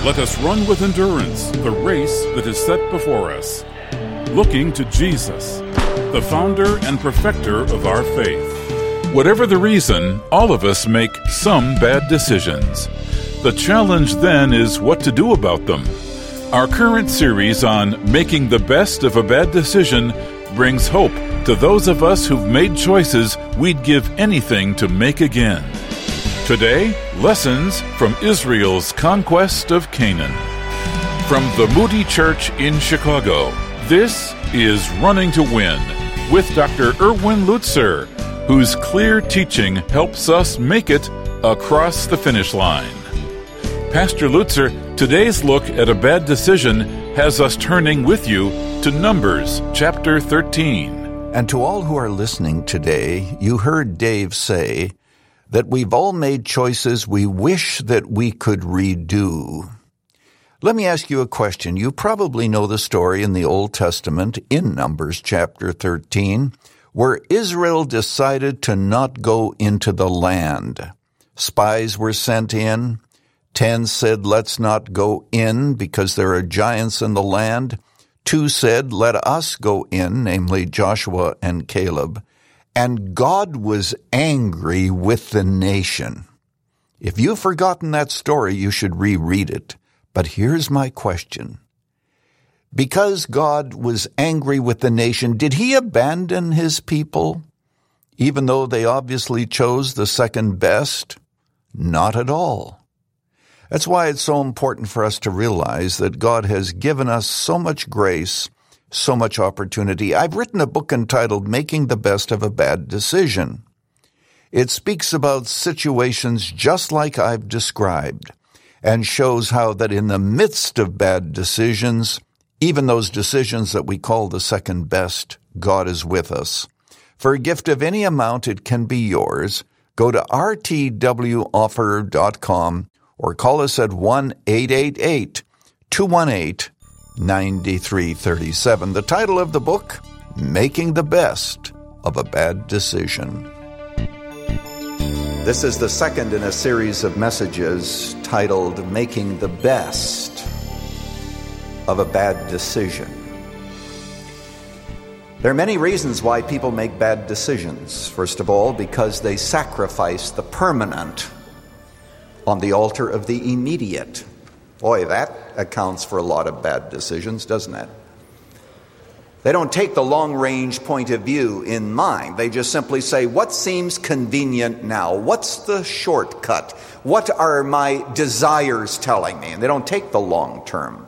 Let us run with endurance the race that is set before us, looking to Jesus, the founder and perfecter of our faith. Whatever the reason, all of us make some bad decisions. The challenge then is what to do about them. Our current series on making the best of a bad decision brings hope to those of us who've made choices we'd give anything to make again. Today, lessons from Israel's conquest of Canaan. From the Moody Church in Chicago, this is Running to Win with Dr. Erwin Lutzer, whose clear teaching helps us make it across the finish line. Pastor Lutzer, today's look at a bad decision has us turning with you to Numbers chapter 13. And to all who are listening today, you heard Dave say that we've all made choices we wish that we could redo. Let me ask you a question. You probably know the story in the Old Testament, in Numbers chapter 13, where Israel decided to not go into the land. Spies were sent in. 10 said, let's not go in because there are giants in the land. 2 said, let us go in, namely Joshua and Caleb. And God was angry with the nation. If you've forgotten that story, you should reread it. But here's my question. Because God was angry with the nation, did he abandon his people, even though they obviously chose the second best? Not at all. That's why it's so important for us to realize that God has given us so much grace, so much opportunity. I've written a book entitled Making the Best of a Bad Decision. It speaks about situations just like I've described and shows how that in the midst of bad decisions, even those decisions that we call the second best, God is with us. For a gift of any amount, it can be yours. Go to rtwoffer.com or call us at 1-888-218-9337. The title of the book, Making the Best of a Bad Decision. This is the second in a series of messages titled Making the Best of a Bad Decision. There are many reasons why people make bad decisions. First of all, because they sacrifice the permanent on the altar of the immediate. Boy, that accounts for a lot of bad decisions, doesn't it? They don't take the long-range point of view in mind. They just simply say, what seems convenient now? What's the shortcut? What are my desires telling me? And they don't take the long term.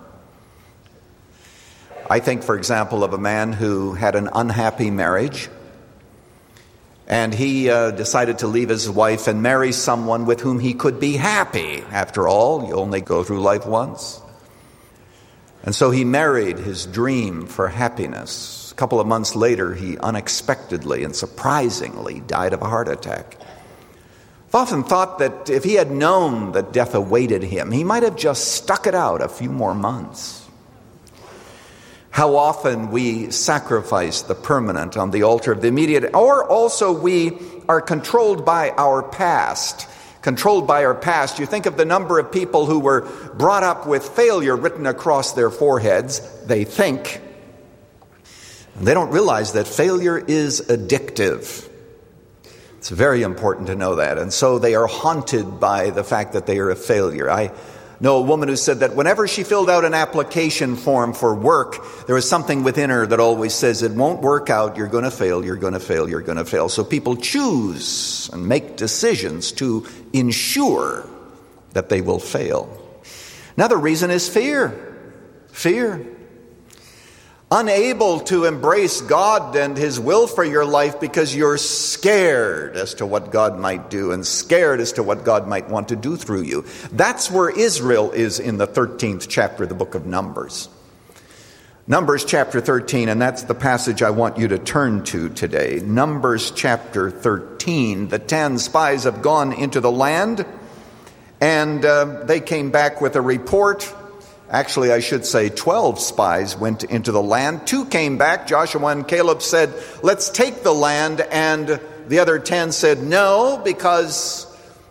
I think, for example, of a man who had an unhappy marriage, and he decided to leave his wife and marry someone with whom he could be happy. After all, you only go through life once. And so he married his dream for happiness. A couple of months later, he unexpectedly and surprisingly died of a heart attack. I've often thought that if he had known that death awaited him, he might have just stuck it out a few more months. How often we sacrifice the permanent on the altar of the immediate, or also we are controlled by our past. Controlled by our past. You think of the number of people who were brought up with failure written across their foreheads. They think. They don't realize that failure is addictive. It's very important to know that. And so they are haunted by the fact that they are a failure. I know a woman who said that whenever she filled out an application form for work, there was something within her that always says, it won't work out, you're going to fail, you're going to fail, you're going to fail. So people choose and make decisions to ensure that they will fail. Another reason is fear. Fear. Unable to embrace God and his will for your life because you're scared as to what God might do and scared as to what God might want to do through you. That's where Israel is in the 13th chapter of the book of Numbers. Numbers chapter 13, and that's the passage I want you to turn to today. Numbers chapter 13. The 10 spies have gone into the land, and they came back with a report. Actually, I should say 12 spies went into the land. 2 came back. Joshua and Caleb said, let's take the land. And the other 10 said, no, because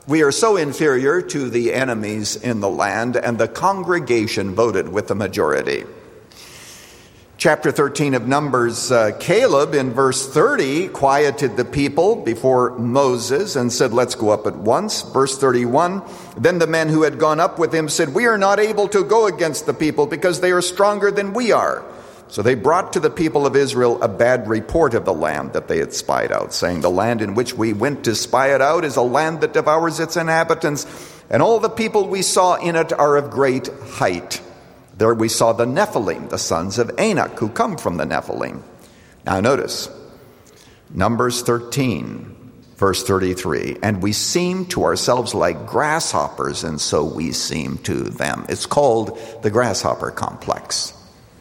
We are so inferior to the enemies in the land, and the congregation voted with the majority. Chapter 13 of Numbers, Caleb in verse 30 quieted the people before Moses and said, let's go up at once. Verse 31, then the men who had gone up with him said, we are not able to go against the people because they are stronger than we are. So they brought to the people of Israel a bad report of the land that they had spied out, saying, the land in which we went to spy it out is a land that devours its inhabitants, and all the people we saw in it are of great height. There we saw the Nephilim, the sons of Anak, who come from the Nephilim. Now notice, Numbers 13, verse 33, and we seemed to ourselves like grasshoppers, and so we seemed to them. It's called the grasshopper complex.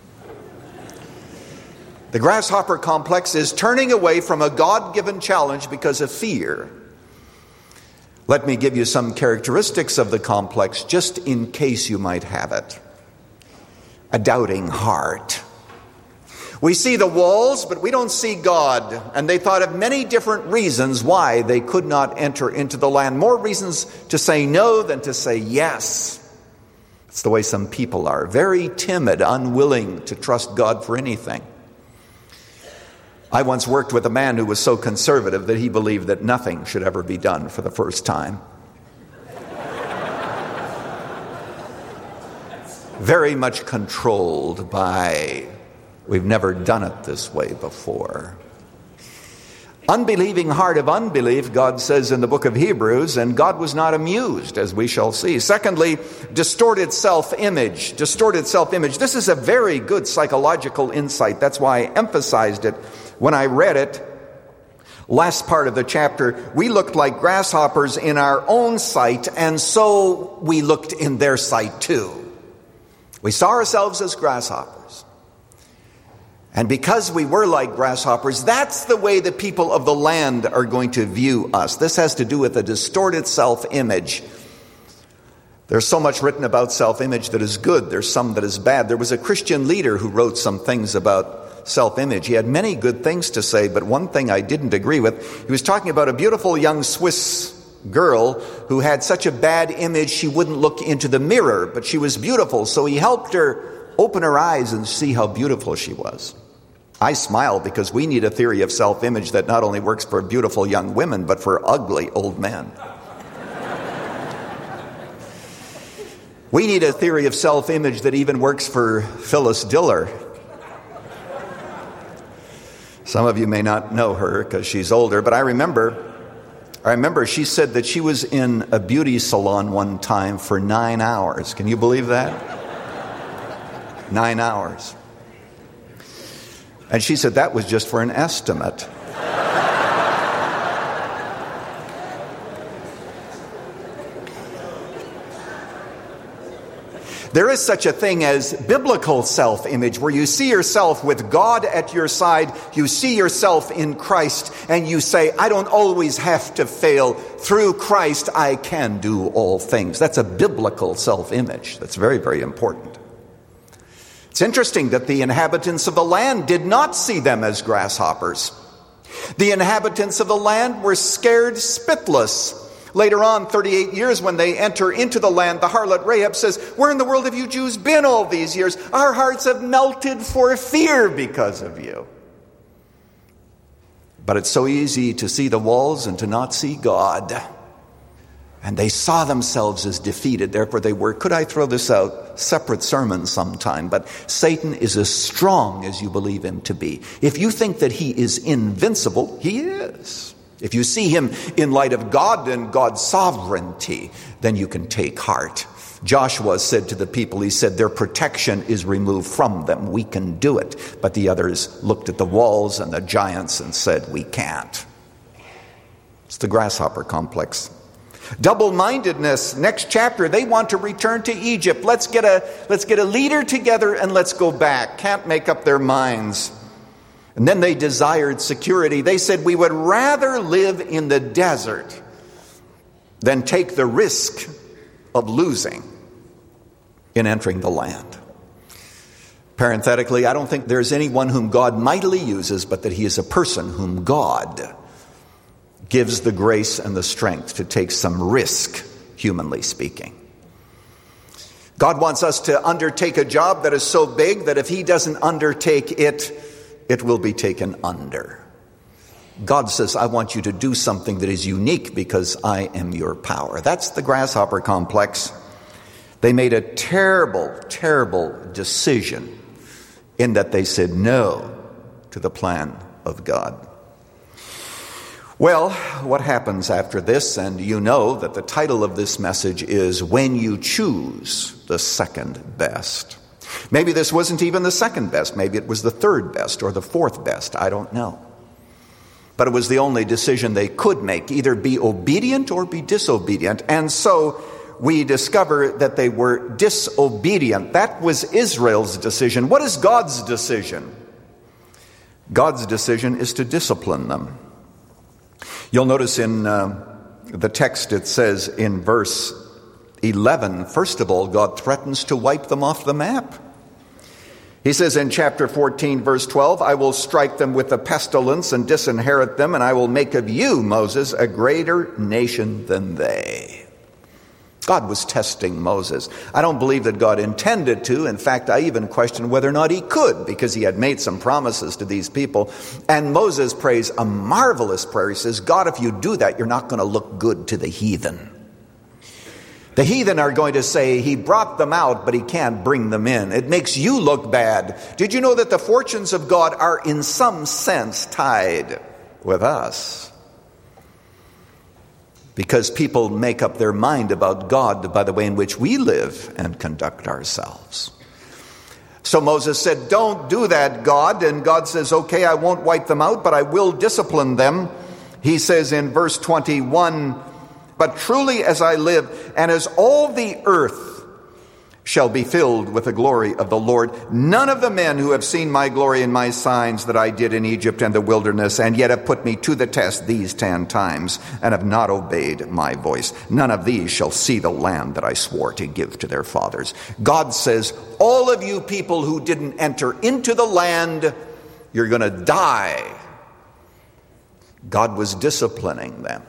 The grasshopper complex is turning away from a God-given challenge because of fear. Let me give you some characteristics of the complex just in case you might have it. A doubting heart. We see the walls, but we don't see God. And they thought of many different reasons why they could not enter into the land. More reasons to say no than to say yes. It's the way some people are. Very timid, unwilling to trust God for anything. I once worked with a man who was so conservative that he believed that nothing should ever be done for the first time. Very much controlled by, we've never done it this way before. Unbelieving heart of unbelief, God says in the book of Hebrews, and God was not amused, as we shall see. Secondly, distorted self-image. Distorted self-image. This is a very good psychological insight. That's why I emphasized it when I read it. Last part of the chapter, we looked like grasshoppers in our own sight, and so we looked in their sight too. We saw ourselves as grasshoppers. And because we were like grasshoppers, that's the way the people of the land are going to view us. This has to do with a distorted self-image. There's so much written about self-image that is good. There's some that is bad. There was a Christian leader who wrote some things about self-image. He had many good things to say, but one thing I didn't agree with. He was talking about a beautiful young Swiss girl who had such a bad image she wouldn't look into the mirror, but she was beautiful, so he helped her open her eyes and see how beautiful she was. I smile because we need a theory of self-image that not only works for beautiful young women, but for ugly old men. We need a theory of self-image that even works for Phyllis Diller. Some of you may not know her because she's older, but I remember she said that she was in a beauty salon one time for 9 hours. Can you believe that? 9 hours. And she said that was just for an estimate. There is such a thing as biblical self-image, where you see yourself with God at your side, you see yourself in Christ, and you say, I don't always have to fail. Through Christ, I can do all things. That's a biblical self-image. That's very, very important. It's interesting that the inhabitants of the land did not see them as grasshoppers. The inhabitants of the land were scared spitless. Later on, 38 years, when they enter into the land, the harlot Rahab says, where in the world have you Jews been all these years? Our hearts have melted for fear because of you. But it's so easy to see the walls and to not see God. And they saw themselves as defeated. Therefore they were, could I throw this out? Separate sermon sometime. But Satan is as strong as you believe him to be. If you think that he is invincible, he is. If you see him in light of God and God's sovereignty, then you can take heart. Joshua said to the people, he said, their protection is removed from them. We can do it. But the others looked at the walls and the giants and said, we can't. It's the grasshopper complex. Double-mindedness. Next chapter, they want to return to Egypt. Let's get a leader together and let's go back. Can't make up their minds. And then they desired security. They said, we would rather live in the desert than take the risk of losing in entering the land. Parenthetically, I don't think there's anyone whom God mightily uses, but that he is a person whom God gives the grace and the strength to take some risk, humanly speaking. God wants us to undertake a job that is so big that if he doesn't undertake it, it will be taken under. God says, I want you to do something that is unique because I am your power. That's the grasshopper complex. They made a terrible, terrible decision in that they said no to the plan of God. Well, what happens after this? And you know that the title of this message is When You Choose the Second Best. Maybe this wasn't even the second best. Maybe it was the third best or the fourth best. I don't know. But it was the only decision they could make, either be obedient or be disobedient. And so we discover that they were disobedient. That was Israel's decision. What is God's decision? God's decision is to discipline them. You'll notice in the text it says in verse 11, first of all, God threatens to wipe them off the map. He says in chapter 14, verse 12, I will strike them with a pestilence and disinherit them, and I will make of you, Moses, a greater nation than they. God was testing Moses. I don't believe that God intended to. In fact, I even question whether or not he could, because he had made some promises to these people. And Moses prays a marvelous prayer. He says, God, if you do that, you're not going to look good to the heathen. The heathen are going to say, he brought them out, but he can't bring them in. It makes you look bad. Did you know that the fortunes of God are in some sense tied with us? Because people make up their mind about God by the way in which we live and conduct ourselves. So Moses said, don't do that, God. And God says, okay, I won't wipe them out, but I will discipline them. He says in verse 21, but truly as I live, and as all the earth shall be filled with the glory of the Lord, none of the men who have seen my glory and my signs that I did in Egypt and the wilderness, and yet have put me to the test these 10 times, and have not obeyed my voice, none of these shall see the land that I swore to give to their fathers. God says, all of you people who didn't enter into the land, you're going to die. God was disciplining them.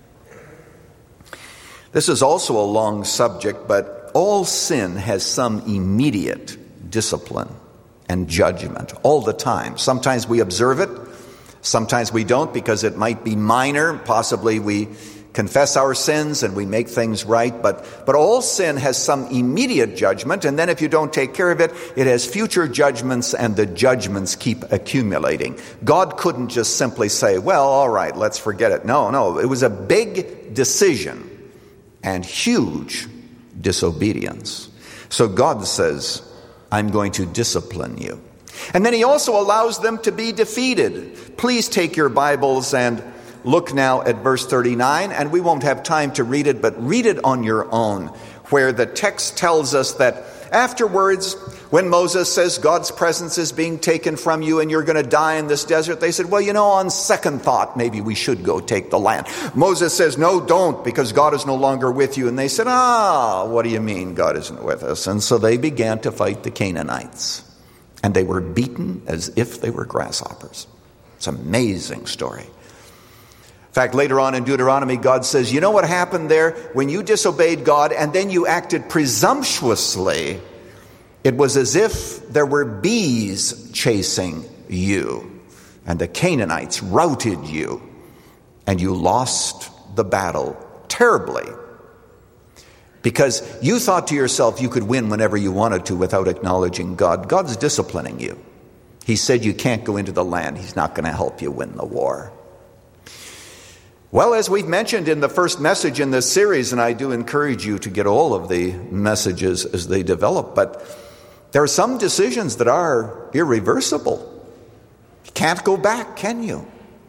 This is also a long subject, but all sin has some immediate discipline and judgment all the time. Sometimes we observe it, sometimes we don't because it might be minor. Possibly we confess our sins and we make things right, but all sin has some immediate judgment, and then if you don't take care of it, it has future judgments, and the judgments keep accumulating. God couldn't just simply say, well, all right, let's forget it. No, it was a big decision and huge disobedience. So God says, I'm going to discipline you. And then he also allows them to be defeated. Please take your Bibles and look now at verse 39, and we won't have time to read it, but read it on your own, where the text tells us that afterwards, when Moses says God's presence is being taken from you and you're going to die in this desert, they said, well, on second thought, maybe we should go take the land. Moses says, no, don't, because God is no longer with you. And they said, what do you mean God isn't with us? And so they began to fight the Canaanites, and they were beaten as if they were grasshoppers. It's an amazing story. In fact, later on in Deuteronomy, God says, you know what happened there? When you disobeyed God and then you acted presumptuously, it was as if there were bees chasing you, and the Canaanites routed you, and you lost the battle terribly. Because you thought to yourself you could win whenever you wanted to without acknowledging God. God's disciplining you. He said you can't go into the land. He's not going to help you win the war. Well, as we've mentioned in the first message in this series, and I do encourage you to get all of the messages as they develop, but there are some decisions that are irreversible. You can't go back, can you?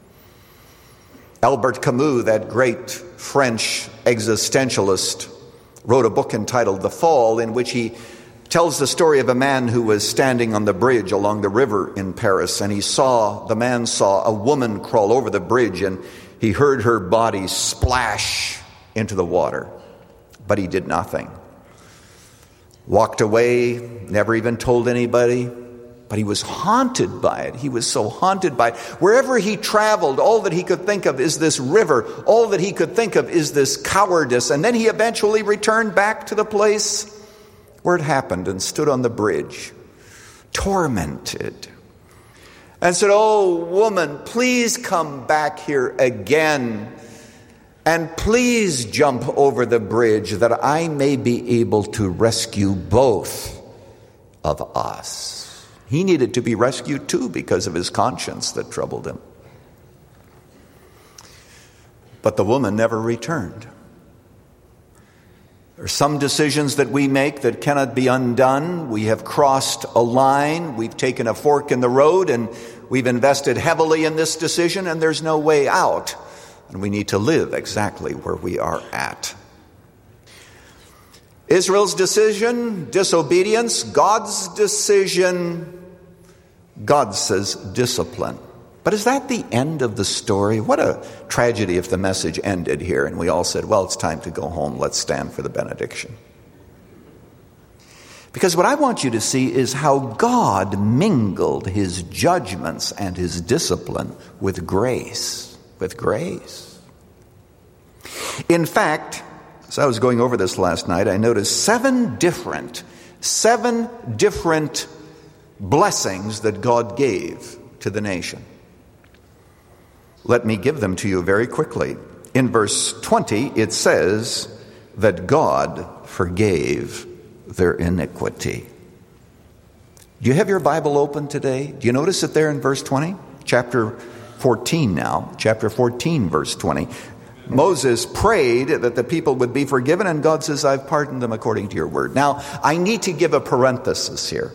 Albert Camus, that great French existentialist, wrote a book entitled The Fall, in which he tells the story of a man who was standing on the bridge along the river in Paris, and the man saw a woman crawl over the bridge, and he heard her body splash into the water, but he did nothing. Walked away, never even told anybody, But he was haunted by it. He was so haunted by it. Wherever he traveled, all that he could think of is this river. All that he could think of is this cowardice. And then he eventually returned back to the place where it happened and stood on the bridge, tormented, and said, "Oh, woman, please come back here again. And please jump over the bridge that I may be able to rescue both of us." He needed to be rescued too because of his conscience that troubled him. But the woman never returned. There are some decisions that we make that cannot be undone. We have crossed a line. We've taken a fork in the road and we've invested heavily in this decision and there's no way out. And we need to live exactly where we are at. Israel's decision, disobedience. God's decision, God says discipline. But is that the end of the story? What a tragedy if the message ended here and we all said, well, it's time to go home. Let's stand for the benediction. Because what I want you to see is how God mingled his judgments and his discipline with grace. With grace. In fact, as I was going over this last night, I noticed seven different blessings that God gave to the nation. Let me give them to you very quickly. In verse 20, it says that God forgave their iniquity. Do you have your Bible open today? Do you notice it there in verse 20? Chapter 14 now. Chapter 14, verse 20. Moses prayed that the people would be forgiven, and God says, I've pardoned them according to your word. Now, I need to give a parenthesis here.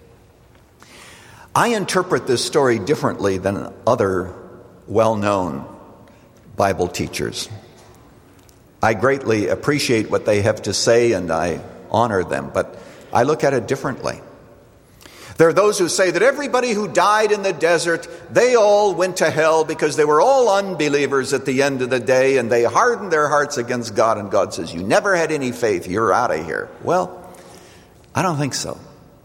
I interpret this story differently than other well-known Bible teachers. I greatly appreciate what they have to say, and I honor them, but I look at it differently. There are those who say that everybody who died in the desert, they all went to hell because they were all unbelievers at the end of the day, and they hardened their hearts against God, and God says, you never had any faith, you're out of here. Well, I don't think so.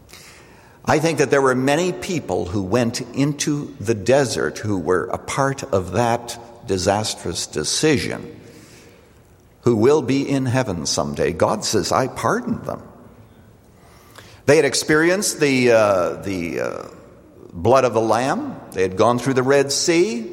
I think that there were many people who went into the desert who were a part of that disastrous decision, who will be in heaven someday. God says, I pardoned them. They had experienced the blood of the Lamb. They had gone through the Red Sea.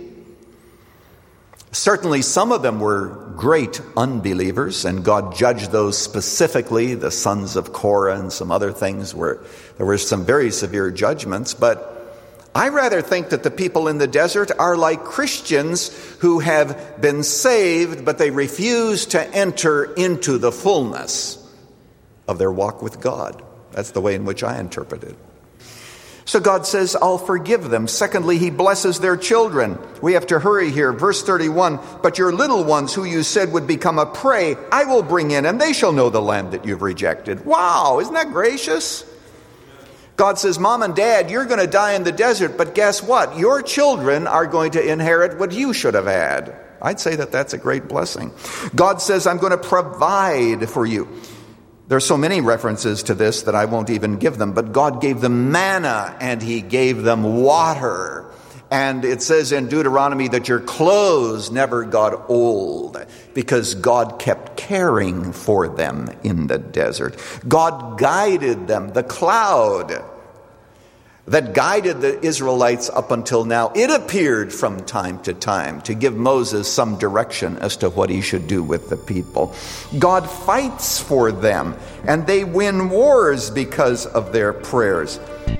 Certainly some of them were great unbelievers, and God judged those specifically, the sons of Korah and some other things where there were some very severe judgments. But I rather think that the people in the desert are like Christians who have been saved, but they refuse to enter into the fullness of their walk with God. That's the way in which I interpret it. So God says, I'll forgive them. Secondly, he blesses their children. We have to hurry here. Verse 31, but your little ones who you said would become a prey, I will bring in, and they shall know the land that you've rejected. Wow, isn't that gracious? God says, Mom and Dad, you're going to die in the desert, but guess what? Your children are going to inherit what you should have had. I'd say that that's a great blessing. God says, I'm going to provide for you. There are so many references to this that I won't even give them, but God gave them manna and he gave them water. And it says in Deuteronomy that your clothes never got old because God kept caring for them in the desert. God guided them. The cloud that guided the Israelites up until now, it appeared from time to time to give Moses some direction as to what he should do with the people. God fights for them, and they win wars because of their prayers.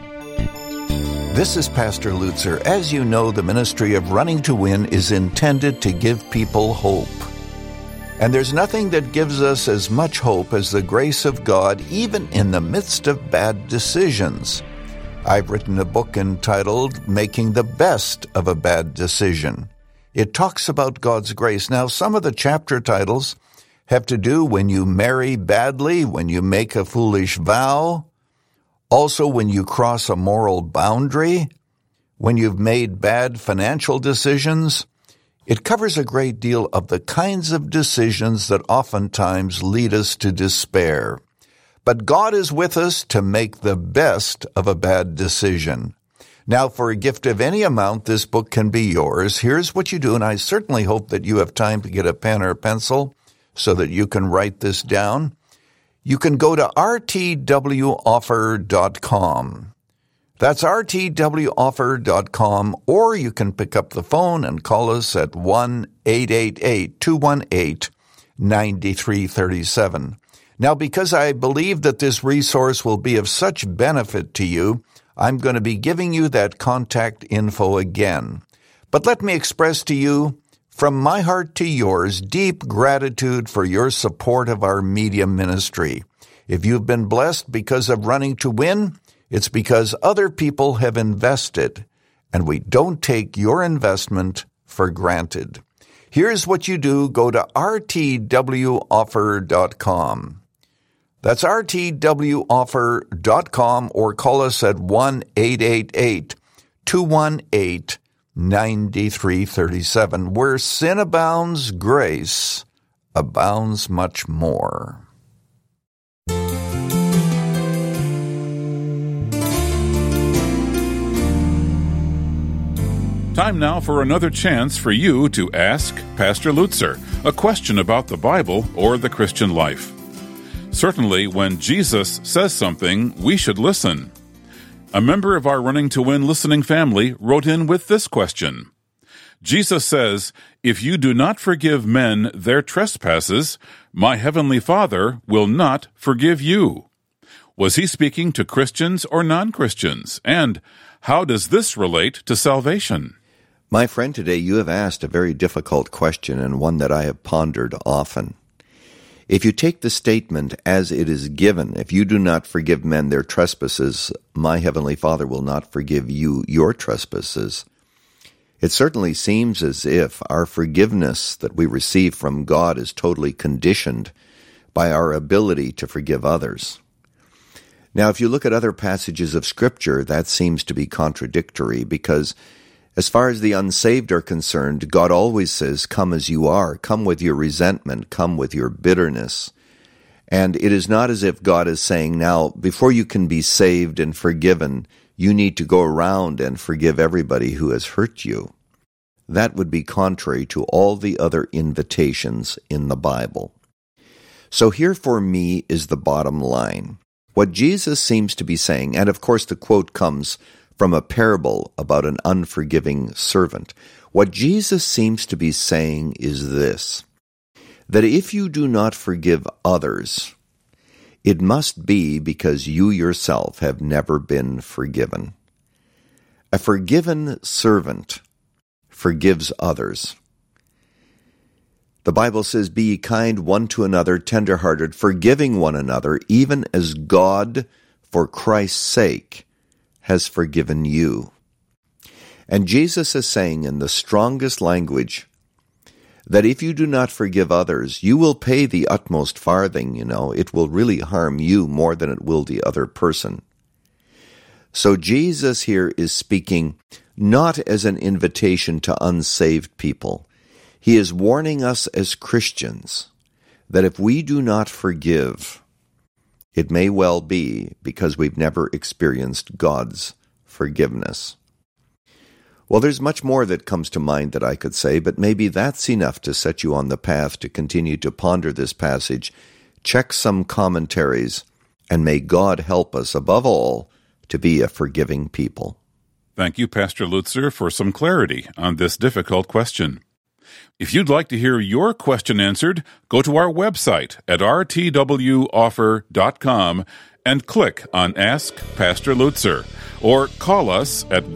This is Pastor Lutzer. As you know, the ministry of Running to Win is intended to give people hope. And there's nothing that gives us as much hope as the grace of God, even in the midst of bad decisions. I've written a book entitled Making the Best of a Bad Decision. It talks about God's grace. Now, some of the chapter titles have to do when you marry badly, when you make a foolish vow, also when you cross a moral boundary, when you've made bad financial decisions. It covers a great deal of the kinds of decisions that oftentimes lead us to despair. But God is with us to make the best of a bad decision. Now, for a gift of any amount, this book can be yours. Here's what you do, and I certainly hope that you have time to get a pen or a pencil so that you can write this down. You can go to rtwoffer.com. That's rtwoffer.com, or you can pick up the phone and call us at 1-888-218-9337. Now, because I believe that this resource will be of such benefit to you, I'm going to be giving you that contact info again. But let me express to you, from my heart to yours, deep gratitude for your support of our media ministry. If you've been blessed because of Running to Win, it's because other people have invested, and we don't take your investment for granted. Here's what you do. Go to rtwoffer.com. That's rtwoffer.com, or call us at 1-888-218-9337. Where sin abounds, grace abounds much more. Time now for another chance for you to ask Pastor Lutzer a question about the Bible or the Christian life. Certainly, when Jesus says something, we should listen. A member of our Running to Win listening family wrote in with this question. Jesus says, "If you do not forgive men their trespasses, my heavenly Father will not forgive you." Was he speaking to Christians or non-Christians? And how does this relate to salvation? My friend, today you have asked a very difficult question, and one that I have pondered often. If you take the statement as it is given, if you do not forgive men their trespasses, my heavenly Father will not forgive you your trespasses. It certainly seems as if our forgiveness that we receive from God is totally conditioned by our ability to forgive others. Now, if you look at other passages of Scripture, that seems to be contradictory, because as far as the unsaved are concerned, God always says, "Come as you are, come with your resentment, come with your bitterness." And it is not as if God is saying, now, before you can be saved and forgiven, you need to go around and forgive everybody who has hurt you. That would be contrary to all the other invitations in the Bible. So here for me is the bottom line. What Jesus seems to be saying, and of course the quote comes from a parable about an unforgiving servant. What Jesus seems to be saying is this, that if you do not forgive others, it must be because you yourself have never been forgiven. A forgiven servant forgives others. The Bible says, "Be ye kind one to another, tender-hearted, forgiving one another, even as God, for Christ's sake, has forgiven you." And Jesus is saying in the strongest language that if you do not forgive others, you will pay the utmost farthing, It will really harm you more than it will the other person. So Jesus here is speaking not as an invitation to unsaved people. He is warning us as Christians that if we do not forgive, it may well be because we've never experienced God's forgiveness. Well, there's much more that comes to mind that I could say, but maybe that's enough to set you on the path to continue to ponder this passage, check some commentaries, and may God help us, above all, to be a forgiving people. Thank you, Pastor Lutzer, for some clarity on this difficult question. If you'd like to hear your question answered, go to our website at rtwoffer.com and click on Ask Pastor Lutzer, or call us at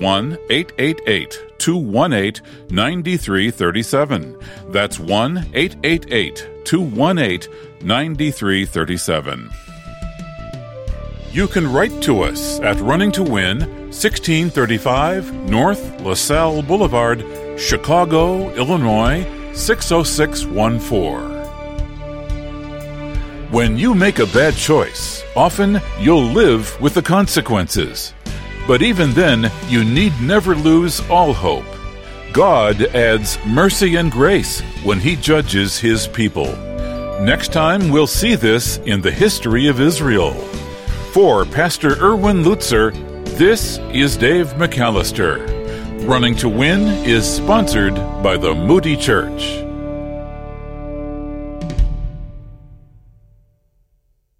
1-888-218-9337. That's 1-888-218-9337. You can write to us at Running to Win, 1635 North LaSalle Boulevard, Chicago, Illinois, 60614. When you make a bad choice, often you'll live with the consequences. But even then, you need never lose all hope. God adds mercy and grace when He judges His people. Next time, we'll see this in the history of Israel. For Pastor Erwin Lutzer, this is Dave McAllister. Running to Win is sponsored by the Moody Church.